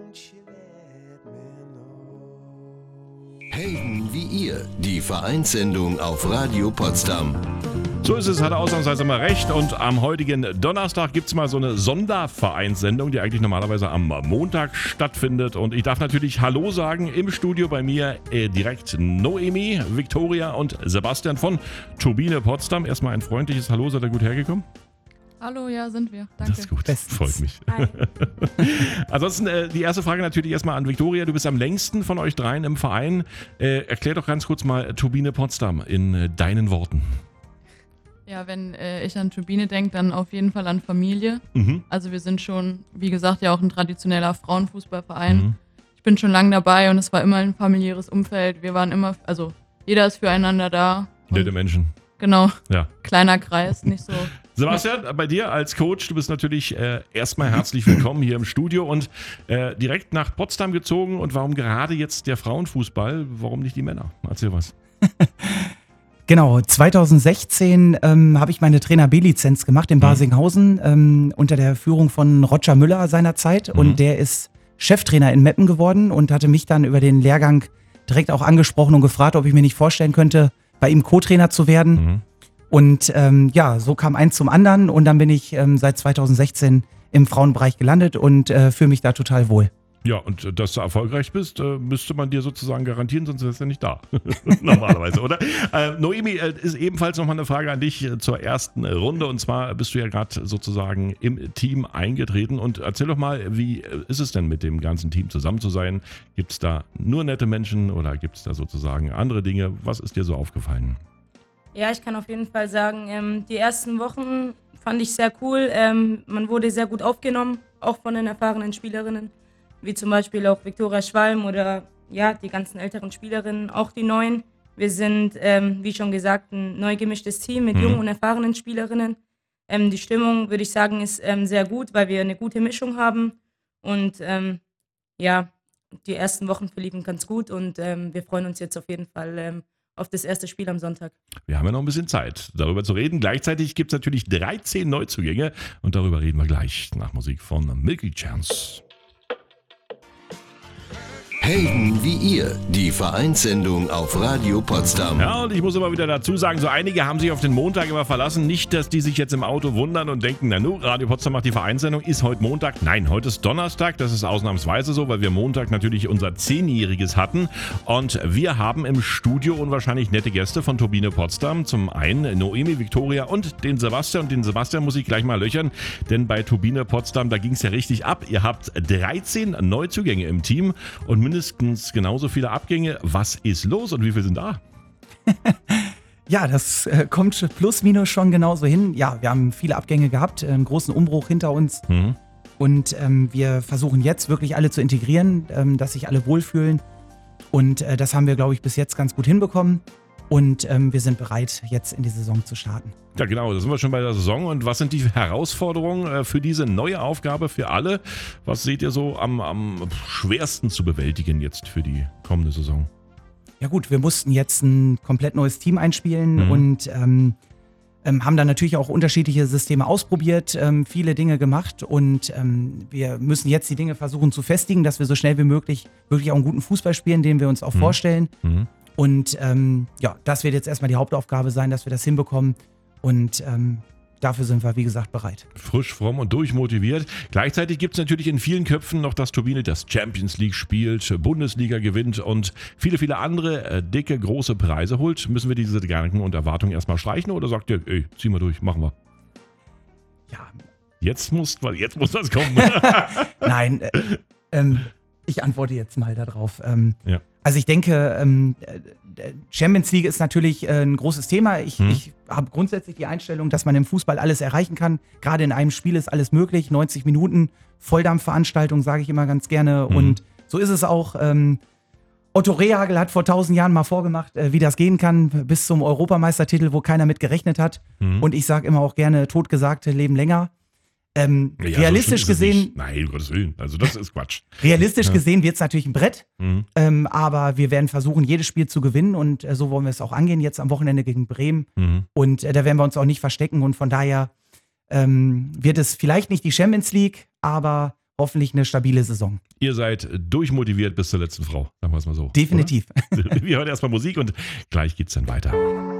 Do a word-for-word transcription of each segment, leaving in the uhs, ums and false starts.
Helden wie ihr, die Vereinssendung auf Radio Potsdam. So ist es, hat er ausnahmsweise mal recht. Und am heutigen Donnerstag gibt es mal so eine Sondervereinssendung, die eigentlich normalerweise am Montag stattfindet. Und ich darf natürlich Hallo sagen im Studio bei mir äh, direkt Noemi, Viktoria und Sebastian von Turbine Potsdam. Erstmal ein freundliches Hallo, seid ihr gut hergekommen? Hallo, ja, sind wir. Danke. Das ist gut, Bestens. Freut mich. Hi. Ansonsten äh, die erste Frage natürlich erstmal an Viktoria. Du bist am längsten von euch dreien im Verein. Äh, erklär doch ganz kurz mal Turbine Potsdam in äh, deinen Worten. Ja, wenn äh, ich an Turbine denke, dann auf jeden Fall an Familie. Mhm. Also wir sind schon, wie gesagt, ja auch ein traditioneller Frauenfußballverein. Mhm. Ich bin schon lange dabei und es war immer ein familiäres Umfeld. Wir waren immer, also jeder ist füreinander da. Nette Menschen. Genau, Ja. kleiner Kreis, nicht so. Sebastian, bei dir als Coach, du bist natürlich äh, erstmal herzlich willkommen hier im Studio und äh, direkt nach Potsdam gezogen. Und warum gerade jetzt der Frauenfußball? Warum nicht die Männer? Erzähl was. Genau, zwanzig sechzehn ähm, habe ich meine Trainer B-Lizenz gemacht in Barsinghausen ähm, unter der Führung von Roger Müller seinerzeit. Mhm. Und der ist Cheftrainer in Meppen geworden und hatte mich dann über den Lehrgang direkt auch angesprochen und gefragt, ob ich mir nicht vorstellen könnte, bei ihm Co-Trainer zu werden. Mhm. Und ähm, ja, so kam eins zum anderen und dann bin ich ähm, seit zwanzig sechzehn im Frauenbereich gelandet und äh, fühle mich da total wohl. Ja, und äh, dass du erfolgreich bist, äh, müsste man dir sozusagen garantieren, sonst wärst du ja nicht da. Normalerweise, oder? Äh, Noemi, äh, ist ebenfalls nochmal eine Frage an dich äh, zur ersten äh, Runde. Und zwar bist du ja gerade sozusagen im Team eingetreten. Und erzähl doch mal, wie äh, ist es denn mit dem ganzen Team zusammen zu sein? Gibt es da nur nette Menschen oder gibt es da sozusagen andere Dinge? Was ist dir so aufgefallen? Ja, ich kann auf jeden Fall sagen, ähm, die ersten Wochen fand ich sehr cool. Ähm, man wurde sehr gut aufgenommen, auch von den erfahrenen Spielerinnen, wie zum Beispiel auch Viktoria Schwalm oder ja, die ganzen älteren Spielerinnen, auch die neuen. Wir sind, ähm, wie schon gesagt, ein neu gemischtes Team mit Mhm. jungen und erfahrenen Spielerinnen. Ähm, die Stimmung, würde ich sagen, ist ähm, sehr gut, weil wir eine gute Mischung haben. Und ähm, ja, die ersten Wochen verliefen ganz gut und ähm, wir freuen uns jetzt auf jeden Fall ähm, auf das erste Spiel am Sonntag. Wir haben ja noch ein bisschen Zeit, darüber zu reden. Gleichzeitig gibt es natürlich dreizehn Neuzugänge und darüber reden wir gleich nach Musik von Milky Chance. Helden wie ihr, die Vereinssendung auf Radio Potsdam. Ja, und ich muss aber wieder dazu sagen, so einige haben sich auf den Montag immer verlassen. Nicht, dass die sich jetzt im Auto wundern und denken, na nu, Radio Potsdam macht die Vereinssendung. Ist heute Montag? Nein, heute ist Donnerstag. Das ist ausnahmsweise so, weil wir Montag natürlich unser Zehnjähriges hatten. Und wir haben im Studio unwahrscheinlich nette Gäste von Turbine Potsdam. Zum einen Noemi, Viktoria und den Sebastian. Und den Sebastian muss ich gleich mal löchern, denn bei Turbine Potsdam, da ging es ja richtig ab. Ihr habt dreizehn Neuzugänge im Team und mindestens genauso viele Abgänge. Was ist los und wie viele sind da? Ja, das äh, kommt plus minus schon genauso hin. Ja, wir haben viele Abgänge gehabt, einen großen Umbruch hinter uns. Mhm. Und ähm, wir versuchen jetzt wirklich alle zu integrieren, ähm, dass sich alle wohlfühlen. Und äh, das haben wir, glaube ich, bis jetzt ganz gut hinbekommen. Und ähm, wir sind bereit, jetzt in die Saison zu starten. Ja, genau, da sind wir schon bei der Saison. Und was sind die Herausforderungen äh, für diese neue Aufgabe für alle? Was seht ihr so am, am schwersten zu bewältigen jetzt für die kommende Saison? Ja gut, wir mussten jetzt ein komplett neues Team einspielen Mhm. und ähm, ähm, haben dann natürlich auch unterschiedliche Systeme ausprobiert, ähm, viele Dinge gemacht und ähm, wir müssen jetzt die Dinge versuchen zu festigen, dass wir so schnell wie möglich wirklich auch einen guten Fußball spielen, den wir uns auch Mhm. vorstellen. Mhm. Und ähm, ja, das wird jetzt erstmal die Hauptaufgabe sein, dass wir das hinbekommen und ähm, dafür sind wir, wie gesagt, bereit. Frisch, fromm und durchmotiviert. Gleichzeitig gibt es natürlich in vielen Köpfen noch, dass Turbine das Champions League spielt, Bundesliga gewinnt und viele, viele andere äh, dicke, große Preise holt. Müssen wir diese Gedanken und Erwartungen erstmal streichen oder sagt ihr, ey, ziehen wir durch, machen wir? Ja, Jetzt muss, jetzt muss was kommen. nein, äh, ähm, ich antworte jetzt mal darauf. Ähm, Ja. Also ich denke, ähm, äh, Champions League ist natürlich äh, ein großes Thema. Ich, Hm. ich habe grundsätzlich die Einstellung, dass man im Fußball alles erreichen kann. Gerade in einem Spiel ist alles möglich. neunzig Minuten Volldampfveranstaltung, sage ich immer ganz gerne. Mhm. Und so ist es auch. Ähm, Otto Rehhagel hat vor tausend Jahren mal vorgemacht, äh, wie das gehen kann, bis zum Europameistertitel, wo keiner mit gerechnet hat. Mhm. Und ich sage immer auch gerne, Totgesagte leben länger. Ähm, Ja, so realistisch schlimm ist es gesehen, nicht. Nein, um Gottes Willen. Also das ist Quatsch. realistisch Ja. gesehen wird es natürlich ein Brett. Mhm. Ähm, aber wir werden versuchen, jedes Spiel zu gewinnen und äh, so wollen wir es auch angehen, jetzt am Wochenende gegen Bremen. Mhm. Und äh, da werden wir uns auch nicht verstecken und von daher ähm, wird es vielleicht nicht die Champions League, aber hoffentlich eine stabile Saison. Ihr seid durchmotiviert bis zur letzten Frau, sagen wir es mal so. Definitiv. Oder? Wir hören erstmal Musik und gleich geht's dann weiter.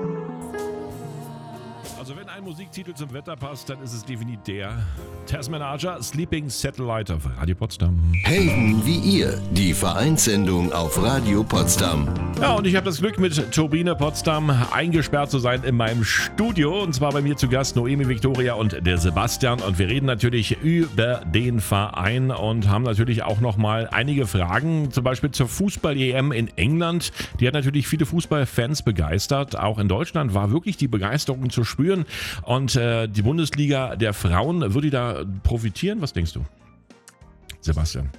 Also wenn ein Musiktitel zum Wetter passt, dann ist es definitiv der Tasman Archer, Sleeping Satellite auf Radio Potsdam. Helden wie ihr, die Vereinssendung auf Radio Potsdam. Ja, und ich habe das Glück, mit Turbine Potsdam eingesperrt zu sein in meinem Studio. Und zwar bei mir zu Gast Noemi, Viktoria und der Sebastian. Und wir reden natürlich über den Verein und haben natürlich auch nochmal einige Fragen, zum Beispiel zur Fußball-E M in England. Die hat natürlich viele Fußballfans begeistert. Auch in Deutschland war wirklich die Begeisterung zu spüren. Und äh, die Bundesliga der Frauen, würde die da profitieren? Was denkst du, Sebastian?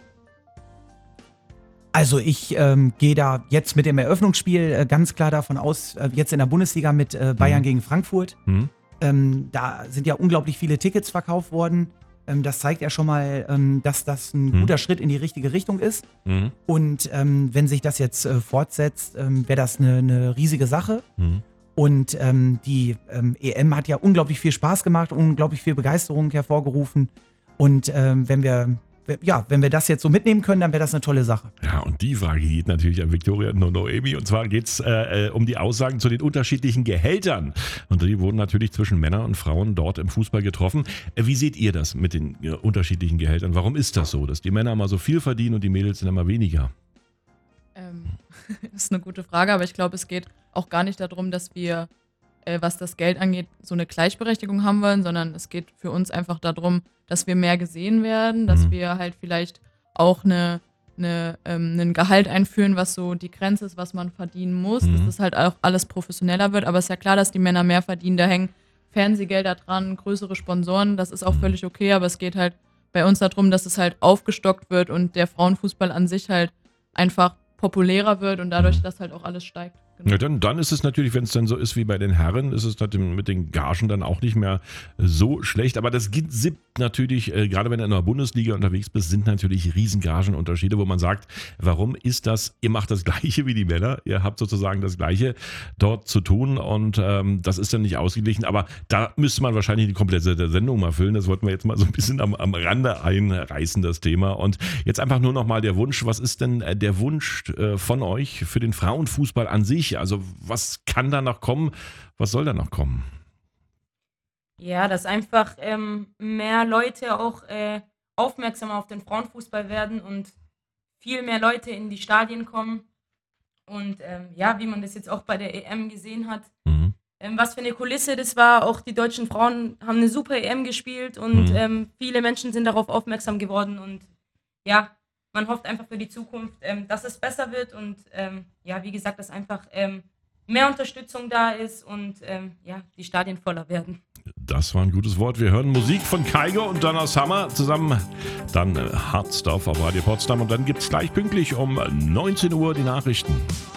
Also ich ähm, gehe da jetzt mit dem Eröffnungsspiel äh, ganz klar davon aus, äh, jetzt in der Bundesliga mit äh, Bayern mhm. gegen Frankfurt. Mhm. Ähm, da sind ja unglaublich viele Tickets verkauft worden. Ähm, das zeigt ja schon mal, ähm, dass das ein mhm. guter Schritt in die richtige Richtung ist. Mhm. Und ähm, wenn sich das jetzt äh, fortsetzt, ähm, wäre das eine, eine riesige Sache. Mhm. Und ähm, die ähm, E M hat ja unglaublich viel Spaß gemacht, unglaublich viel Begeisterung hervorgerufen. Und ähm, wenn wir ja, wenn wir das jetzt so mitnehmen können, dann wäre das eine tolle Sache. Ja, und die Frage geht natürlich an Viktoria und Noemi. Und zwar geht es äh, um die Aussagen zu den unterschiedlichen Gehältern. Und die wurden natürlich zwischen Männern und Frauen dort im Fußball getroffen. Äh, wie seht ihr das mit den äh, unterschiedlichen Gehältern? Warum ist das so, dass die Männer immer so viel verdienen und die Mädels sind immer weniger? Ähm, das ist eine gute Frage, aber ich glaube, es geht auch gar nicht darum, dass wir, äh, was das Geld angeht, so eine Gleichberechtigung haben wollen, sondern es geht für uns einfach darum, dass wir mehr gesehen werden, dass mhm. wir halt vielleicht auch eine, eine, ähm, einen Gehalt einführen, was so die Grenze ist, was man verdienen muss, mhm. dass das halt auch alles professioneller wird. Aber es ist ja klar, dass die Männer mehr verdienen, da hängen Fernsehgelder dran, größere Sponsoren, das ist auch mhm. völlig okay, aber es geht halt bei uns darum, dass es halt aufgestockt wird und der Frauenfußball an sich halt einfach populärer wird und dadurch, dass halt auch alles steigt. Genau. Ja, dann, dann ist es natürlich, wenn es dann so ist wie bei den Herren, ist es mit den Gagen dann auch nicht mehr so schlecht. Aber das gibt natürlich, äh, gerade wenn du in der Bundesliga unterwegs bist, sind natürlich riesen Gagenunterschiede, wo man sagt, warum ist das, ihr macht das Gleiche wie die Männer, ihr habt sozusagen das Gleiche dort zu tun und ähm, das ist dann nicht ausgeglichen. Aber da müsste man wahrscheinlich die komplette Sendung mal füllen. Das wollten wir jetzt mal so ein bisschen am, am Rande einreißen, das Thema. Und jetzt einfach nur nochmal der Wunsch, was ist denn der Wunsch äh, von euch für den Frauenfußball an sich? Also was kann da noch kommen? Was soll da noch kommen? Ja, dass einfach ähm, mehr Leute auch äh, aufmerksamer auf den Frauenfußball werden und viel mehr Leute in die Stadien kommen. Und ähm, ja, wie man das jetzt auch bei der E M gesehen hat, mhm. ähm, was für eine Kulisse das war. Auch die deutschen Frauen haben eine super E M gespielt und mhm. ähm, viele Menschen sind darauf aufmerksam geworden. Und ja, man hofft einfach für die Zukunft, ähm, dass es besser wird und ähm, ja, wie gesagt, dass einfach ähm, mehr Unterstützung da ist und ähm, ja, die Stadien voller werden. Das war ein gutes Wort. Wir hören Musik von Kygo und Donna Summer zusammen. Dann äh, Hard Stuff auf Radio Potsdam und dann gibt es gleich pünktlich um neunzehn Uhr die Nachrichten.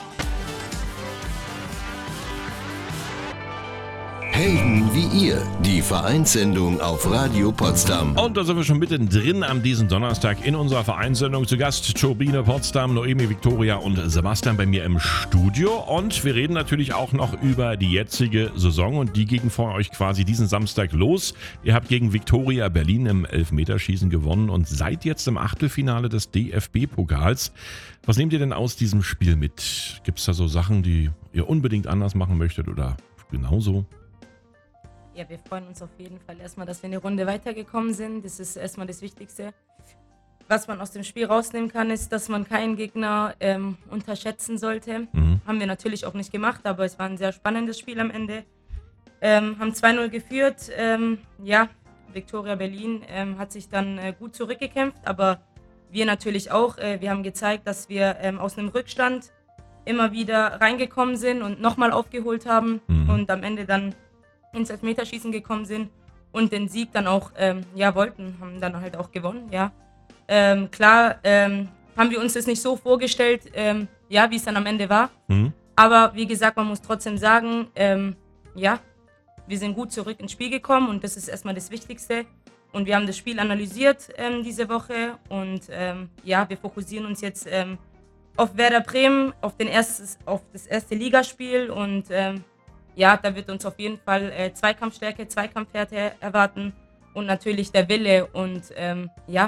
Helden wie ihr, die Vereinssendung auf Radio Potsdam. Und da sind wir schon mittendrin am diesen Donnerstag in unserer Vereinssendung. Zu Gast Turbine Potsdam, Noemi, Viktoria und Sebastian bei mir im Studio. Und wir reden natürlich auch noch über die jetzige Saison und die ging vor euch quasi diesen Samstag los. Ihr habt gegen Viktoria Berlin im Elfmeterschießen gewonnen und seid jetzt im Achtelfinale des D F B-Pokals. Was nehmt ihr denn aus diesem Spiel mit? Gibt es da so Sachen, die ihr unbedingt anders machen möchtet oder genauso? Ja, wir freuen uns auf jeden Fall erstmal, dass wir eine Runde weitergekommen sind. Das ist erstmal das Wichtigste. Was man aus dem Spiel rausnehmen kann, ist, dass man keinen Gegner ähm, unterschätzen sollte. Mhm. Haben wir natürlich auch nicht gemacht, aber es war ein sehr spannendes Spiel am Ende. Ähm, haben zwei null geführt. Ähm, ja, Viktoria Berlin ähm, hat sich dann äh, gut zurückgekämpft, aber wir natürlich auch. Äh, wir haben gezeigt, dass wir ähm, aus einem Rückstand immer wieder reingekommen sind und nochmal aufgeholt haben mhm. und am Ende dann ins Elfmeterschießen gekommen sind und den Sieg dann auch ähm, ja, wollten, haben dann halt auch gewonnen, ja. Ähm, klar ähm, haben wir uns das nicht so vorgestellt, ähm, ja, wie es dann am Ende war. Mhm. Aber wie gesagt, man muss trotzdem sagen, ähm, ja, wir sind gut zurück ins Spiel gekommen und das ist erstmal das Wichtigste. Und wir haben das Spiel analysiert ähm, diese Woche und ähm, ja, wir fokussieren uns jetzt ähm, auf Werder Bremen, auf, den erstes, auf das erste Ligaspiel und ähm, ja, da wird uns auf jeden Fall äh, Zweikampfstärke, Zweikampfhärte erwarten und natürlich der Wille. Und ähm, ja,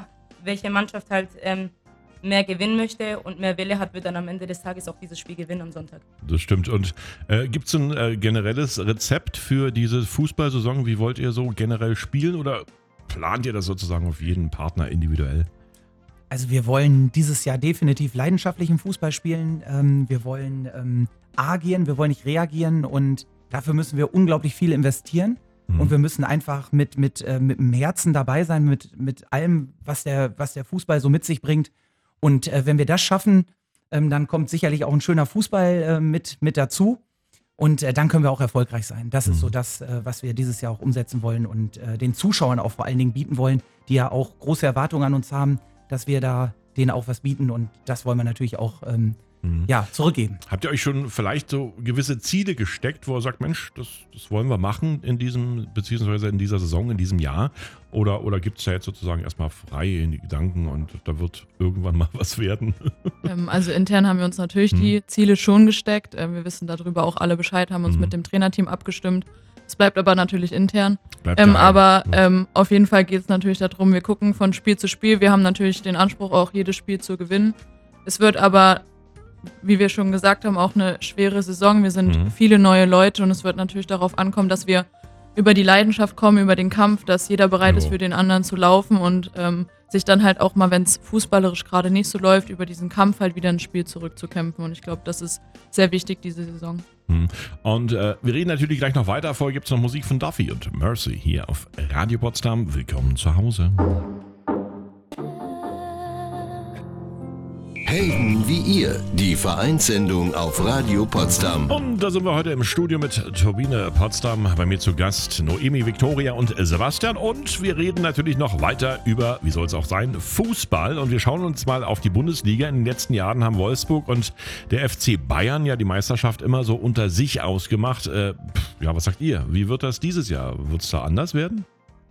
welche Mannschaft halt ähm, mehr gewinnen möchte und mehr Wille hat, wird dann am Ende des Tages auch dieses Spiel gewinnen am Sonntag. Das stimmt. Und äh, gibt es ein äh, generelles Rezept für diese Fußballsaison? Wie wollt ihr so generell spielen oder plant ihr das sozusagen auf jeden Partner individuell? Also wir wollen dieses Jahr definitiv leidenschaftlichen Fußball spielen. Ähm, wir wollen ähm, agieren, wir wollen nicht reagieren und dafür müssen wir unglaublich viel investieren. Mhm. Und wir müssen einfach mit, mit, äh, mit dem Herzen dabei sein, mit, mit allem, was der, was der Fußball so mit sich bringt. Und äh, wenn wir das schaffen, ähm, dann kommt sicherlich auch ein schöner Fußball äh, mit, mit dazu. Und äh, dann können wir auch erfolgreich sein. Das mhm. ist so das, äh, was wir dieses Jahr auch umsetzen wollen und äh, den Zuschauern auch vor allen Dingen bieten wollen, die ja auch große Erwartungen an uns haben, dass wir da denen auch was bieten. Und das wollen wir natürlich auch ähm, mhm. ja, zurückgeben. Habt ihr euch schon vielleicht so gewisse Ziele gesteckt, wo ihr sagt, Mensch, das, das wollen wir machen in diesem, beziehungsweise in dieser Saison, in diesem Jahr? Oder, oder gibt es da jetzt sozusagen erstmal frei in die Gedanken und da wird irgendwann mal was werden? Ähm, also intern haben wir uns natürlich hm. die Ziele schon gesteckt. Ähm, wir wissen darüber auch alle Bescheid, haben uns hm. mit dem Trainerteam abgestimmt. Es bleibt aber natürlich intern. Bleibt ähm, geheim. aber ähm, auf jeden Fall geht es natürlich darum, wir gucken von Spiel zu Spiel. Wir haben natürlich den Anspruch, auch jedes Spiel zu gewinnen. Es wird aber, wie wir schon gesagt haben, auch eine schwere Saison. Wir sind mhm. viele neue Leute und es wird natürlich darauf ankommen, dass wir über die Leidenschaft kommen, über den Kampf, dass jeder bereit jo. ist, für den anderen zu laufen und ähm, sich dann halt auch mal, wenn es fußballerisch gerade nicht so läuft, über diesen Kampf halt wieder ins Spiel zurückzukämpfen. Und ich glaube, das ist sehr wichtig, diese Saison. Mhm. Und äh, wir reden natürlich gleich noch weiter. Vorher gibt es noch Musik von Duffy und Mercy hier auf Radio Potsdam. Willkommen zu Hause. Helden wie ihr, die Vereinssendung auf Radio Potsdam. Und da sind wir heute im Studio mit Turbine Potsdam. Bei mir zu Gast Noemi, Viktoria und Sebastian. Und wir reden natürlich noch weiter über, wie soll es auch sein, Fußball. Und wir schauen uns mal auf die Bundesliga. In den letzten Jahren haben Wolfsburg und der F C Bayern ja die Meisterschaft immer so unter sich ausgemacht. Äh, ja, was sagt ihr? Wie wird das dieses Jahr? Wird es da anders werden?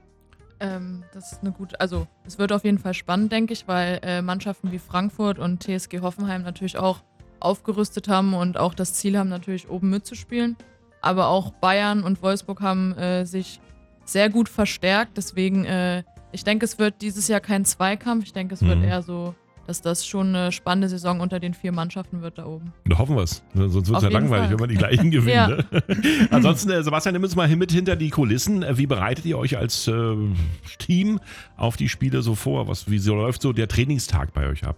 Ähm, das ist eine gute, also es wird auf jeden Fall spannend, denke ich, weil äh, Mannschaften wie Frankfurt und T S G Hoffenheim natürlich auch aufgerüstet haben und auch das Ziel haben, natürlich oben mitzuspielen. Aber auch Bayern und Wolfsburg haben äh, sich sehr gut verstärkt. Deswegen, äh, ich denke, es wird dieses Jahr kein Zweikampf. Ich denke, es mhm. wird eher so, dass das schon eine spannende Saison unter den vier Mannschaften wird da oben. Da hoffen wir es. Sonst wird es ja langweilig, Fall. wenn wir die gleichen gewinnen. ja. ne? Ansonsten, äh, Sebastian, nimm uns mal mit hinter die Kulissen. Wie bereitet ihr euch als äh, Team auf die Spiele so vor? Was, wie so läuft so der Trainingstag bei euch ab?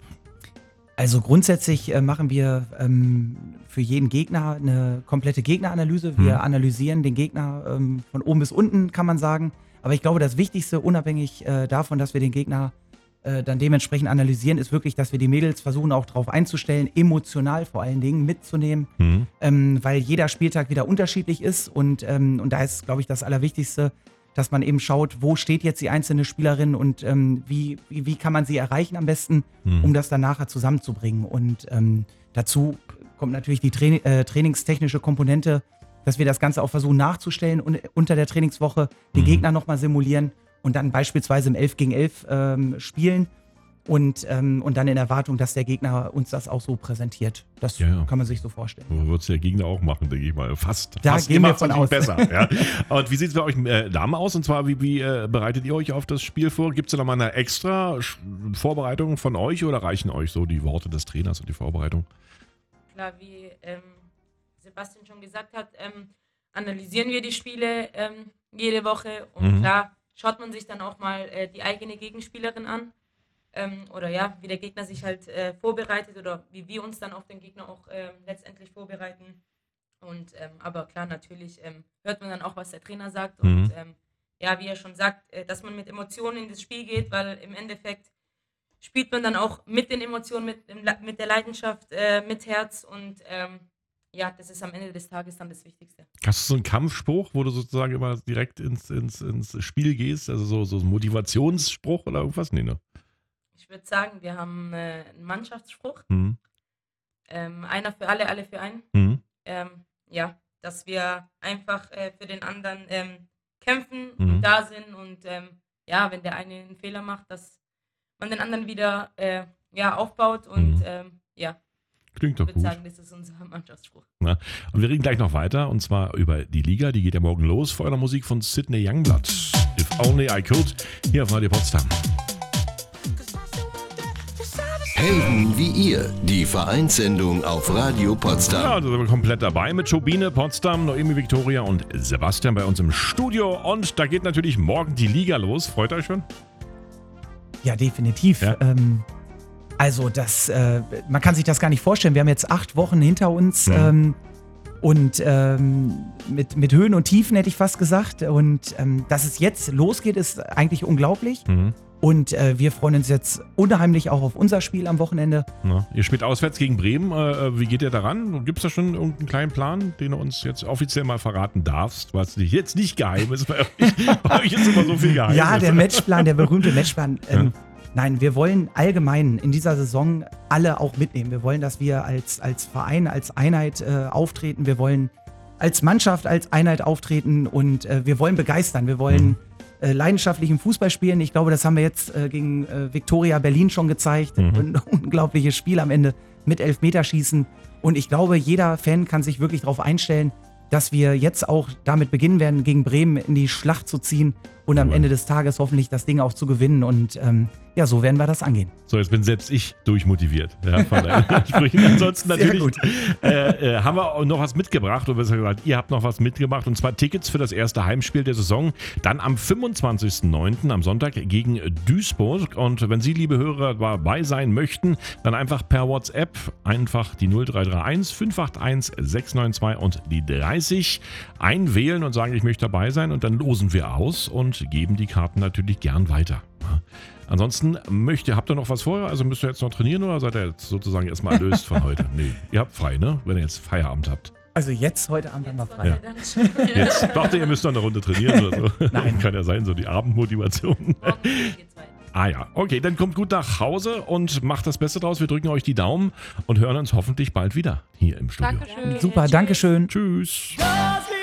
Also grundsätzlich äh, machen wir ähm, für jeden Gegner eine komplette Gegneranalyse. Wir hm. analysieren den Gegner ähm, von oben bis unten, kann man sagen. Aber ich glaube, das Wichtigste, unabhängig äh, davon, dass wir den Gegner dann dementsprechend analysieren, ist wirklich, dass wir die Mädels versuchen auch darauf einzustellen, emotional vor allen Dingen mitzunehmen, mhm. ähm, weil jeder Spieltag wieder unterschiedlich ist und, ähm, und da ist, glaube ich, das Allerwichtigste, dass man eben schaut, wo steht jetzt die einzelne Spielerin und ähm, wie, wie, wie kann man sie erreichen am besten, mhm. um das dann nachher zusammenzubringen. Und ähm, dazu kommt natürlich die Tra- äh, trainingstechnische Komponente, dass wir das Ganze auch versuchen nachzustellen und unter der Trainingswoche den mhm. Gegner nochmal simulieren und dann beispielsweise im elf gegen elf ähm, spielen und, ähm, und dann in Erwartung, dass der Gegner uns das auch so präsentiert. Das ja, ja. kann man sich so vorstellen. So wird es der Gegner auch machen, denke ich mal. Fast. Da Fast gehen wir von aus. Besser. Ja. Und wie sieht es bei euch äh, Damen aus? Und zwar, wie, wie äh, bereitet ihr euch auf das Spiel vor? Gibt es da nochmal eine extra Vorbereitung von euch oder reichen euch so die Worte des Trainers und die Vorbereitung? Klar, wie ähm, Sebastian schon gesagt hat, ähm, analysieren wir die Spiele ähm, jede Woche und mhm. klar, schaut man sich dann auch mal äh, die eigene Gegenspielerin an ähm, oder ja, wie der Gegner sich halt äh, vorbereitet oder wie wir uns dann auf den Gegner auch äh, letztendlich vorbereiten. Und ähm, aber klar, natürlich ähm, hört man dann auch, was der Trainer sagt mhm. und ähm, ja, wie er schon sagt, äh, dass man mit Emotionen in das Spiel geht, weil im Endeffekt spielt man dann auch mit den Emotionen, mit, mit der Leidenschaft, äh, mit Herz und ähm, ja, das ist am Ende des Tages dann das Wichtigste. Hast du so einen Kampfspruch, wo du sozusagen immer direkt ins, ins, ins Spiel gehst? Also so, so ein Motivationsspruch oder irgendwas? Nee, ne? Ich würde sagen, wir haben äh, einen Mannschaftsspruch. Mhm. Ähm, einer für alle, alle für einen. Mhm. Ähm, ja, dass wir einfach äh, für den anderen ähm, kämpfen mhm. und da sind und ähm, ja, wenn der eine einen Fehler macht, dass man den anderen wieder äh, ja, aufbaut und mhm. ähm, ja. Klingt doch gut. Ich würde gut. sagen, das ist unser Mannschaftsspruch. Na, und wir reden gleich noch weiter und zwar über die Liga. Die geht ja morgen los. Vorher noch Musik von Sidney Youngblood. If Only I Could. Hier auf Radio Potsdam. Helden wie ihr, die Vereinssendung auf Radio Potsdam. Ja, da sind wir komplett dabei mit Turbine, Potsdam, Noemi, Viktoria und Sebastian bei uns im Studio. Und da geht natürlich morgen die Liga los. Freut euch schon? Ja, definitiv. Ja. Ähm, also das, äh, man kann sich das gar nicht vorstellen. Wir haben jetzt acht Wochen hinter uns. Mhm. Ähm, Und ähm, mit, mit Höhen und Tiefen hätte ich fast gesagt. Und ähm, dass es jetzt losgeht, ist eigentlich unglaublich. Mhm. Und äh, wir freuen uns jetzt unheimlich auch auf unser Spiel am Wochenende. Na, ihr spielt auswärts gegen Bremen. Äh, wie geht ihr daran? Gibt es da schon irgendeinen kleinen Plan, den du uns jetzt offiziell mal verraten darfst? Was jetzt nicht geheim ist. Bei euch, bei euch ist immer so viel geheim. Ja, der Matchplan, der berühmte Matchplan. Ähm, Ja. Nein, wir wollen allgemein in dieser Saison alle auch mitnehmen. Wir wollen, dass wir als, als Verein, als Einheit äh, auftreten. Wir wollen als Mannschaft, als Einheit auftreten und äh, wir wollen begeistern. Wir wollen Mhm. äh, leidenschaftlichen Fußball spielen. Ich glaube, das haben wir jetzt äh, gegen äh, Viktoria Berlin schon gezeigt. Mhm. Ein unglaubliches Spiel am Ende mit Elfmeterschießen. Und ich glaube, jeder Fan kann sich wirklich darauf einstellen, dass wir jetzt auch damit beginnen werden, gegen Bremen in die Schlacht zu ziehen und am Cool. Ende des Tages hoffentlich das Ding auch zu gewinnen. Und ähm, ja, so werden wir das angehen. So, jetzt bin selbst ich durchmotiviert. Ja, von deinen Ansprüchen. Ansonsten Sehr natürlich gut. äh, äh, haben wir auch noch was mitgebracht. Oder besser gesagt, ihr habt noch was mitgebracht. Und zwar Tickets für das erste Heimspiel der Saison. Dann am fünfundzwanzigsten neunten am Sonntag gegen Duisburg. Und wenn Sie, liebe Hörer, dabei sein möchten, dann einfach per WhatsApp einfach die null drei drei eins fünf acht eins sechs neun zwei und die dreißig einwählen und sagen, ich möchte dabei sein. Und dann losen wir aus und geben die Karten natürlich gern weiter. Ja. Ansonsten möchte, habt ihr noch was vor? Also müsst ihr jetzt noch trainieren oder seid ihr jetzt sozusagen erstmal erlöst von heute? Nee, ihr habt frei, ne? Wenn ihr jetzt Feierabend habt. Also jetzt, heute Abend haben wir frei. Ja. Jetzt dachte ihr, ihr müsst noch eine Runde trainieren oder so. Nein. Kann ja sein, so die Abendmotivation. Ah ja, okay, dann kommt gut nach Hause und macht das Beste draus. Wir drücken euch die Daumen und hören uns hoffentlich bald wieder hier im Studio. Dankeschön. Super, Dankeschön. Tschüss. Cause